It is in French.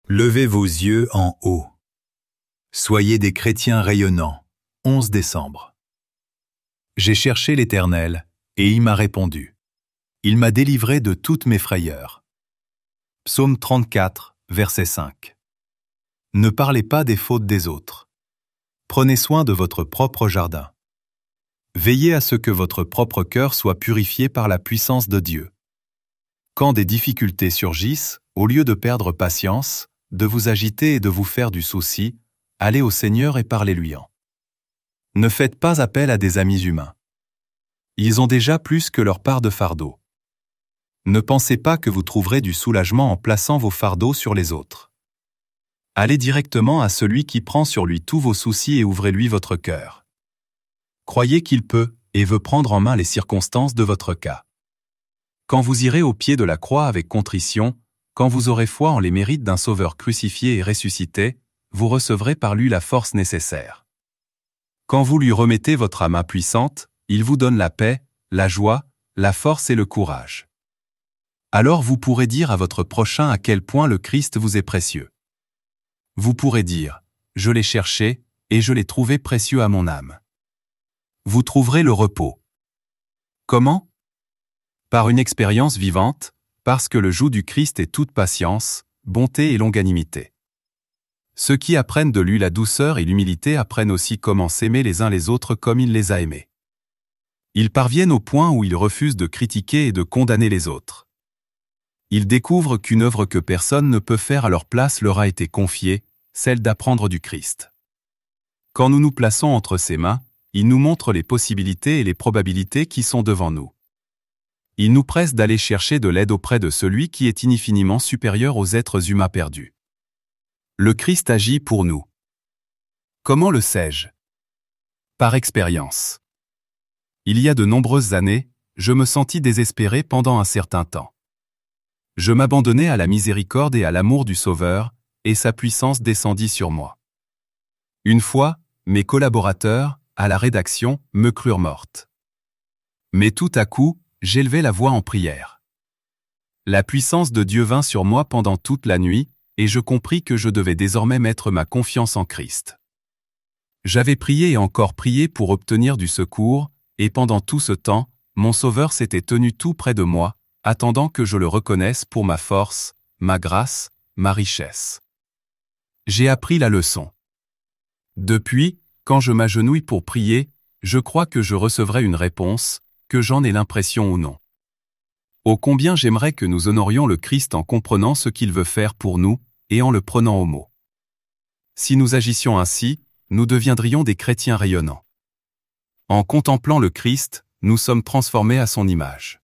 Levez vos yeux en haut. Soyez des chrétiens rayonnants. 11 décembre. J'ai cherché l'Éternel, et il m'a répondu. Il m'a délivré de toutes mes frayeurs. Psaume 34, verset 5. Ne parlez pas des fautes des autres. Prenez soin de votre propre jardin. Veillez à ce que votre propre cœur soit purifié par la puissance de Dieu. Quand des difficultés surgissent, au lieu de perdre patience, de vous agiter et de vous faire du souci, allez au Seigneur et parlez-lui-en. Ne faites pas appel à des amis humains. Ils ont déjà plus que leur part de fardeau. Ne pensez pas que vous trouverez du soulagement en plaçant vos fardeaux sur les autres. Allez directement à celui qui prend sur lui tous vos soucis et ouvrez-lui votre cœur. Croyez qu'il peut et veut prendre en main les circonstances de votre cas. Quand vous irez au pied de la croix avec contrition, quand vous aurez foi en les mérites d'un Sauveur crucifié et ressuscité, vous recevrez par lui la force nécessaire. Quand vous lui remettez votre main puissante, il vous donne la paix, la joie, la force et le courage. Alors vous pourrez dire à votre prochain à quel point le Christ vous est précieux. Vous pourrez dire « Je l'ai cherché et je l'ai trouvé précieux à mon âme ». Vous trouverez le repos. Comment ? Par une expérience vivante, parce que le joug du Christ est toute patience, bonté et longanimité. Ceux qui apprennent de lui la douceur et l'humilité apprennent aussi comment s'aimer les uns les autres comme il les a aimés. Ils parviennent au point où ils refusent de critiquer et de condamner les autres. Ils découvrent qu'une œuvre que personne ne peut faire à leur place leur a été confiée, celle d'apprendre du Christ. Quand nous nous plaçons entre ses mains, il nous montre les possibilités et les probabilités qui sont devant nous. Il nous presse d'aller chercher de l'aide auprès de celui qui est infiniment supérieur aux êtres humains perdus. Le Christ agit pour nous. Comment le sais-je ? Par expérience. Il y a de nombreuses années, je me sentis désespéré pendant un certain temps. Je m'abandonnais à la miséricorde et à l'amour du Sauveur, et sa puissance descendit sur moi. Une fois, mes collaborateurs, à la rédaction, me crurent morte. Mais tout à coup, j'élevai la voix en prière. La puissance de Dieu vint sur moi pendant toute la nuit, et je compris que je devais désormais mettre ma confiance en Christ. J'avais prié et encore prié pour obtenir du secours, et pendant tout ce temps, mon Sauveur s'était tenu tout près de moi, attendant que je le reconnaisse pour ma force, ma grâce, ma richesse. J'ai appris la leçon. Depuis, quand je m'agenouille pour prier, je crois que je recevrai une réponse, que j'en ai l'impression ou non. Ô combien j'aimerais que nous honorions le Christ en comprenant ce qu'il veut faire pour nous, et en le prenant au mot. Si nous agissions ainsi, nous deviendrions des chrétiens rayonnants. En contemplant le Christ, nous sommes transformés à son image.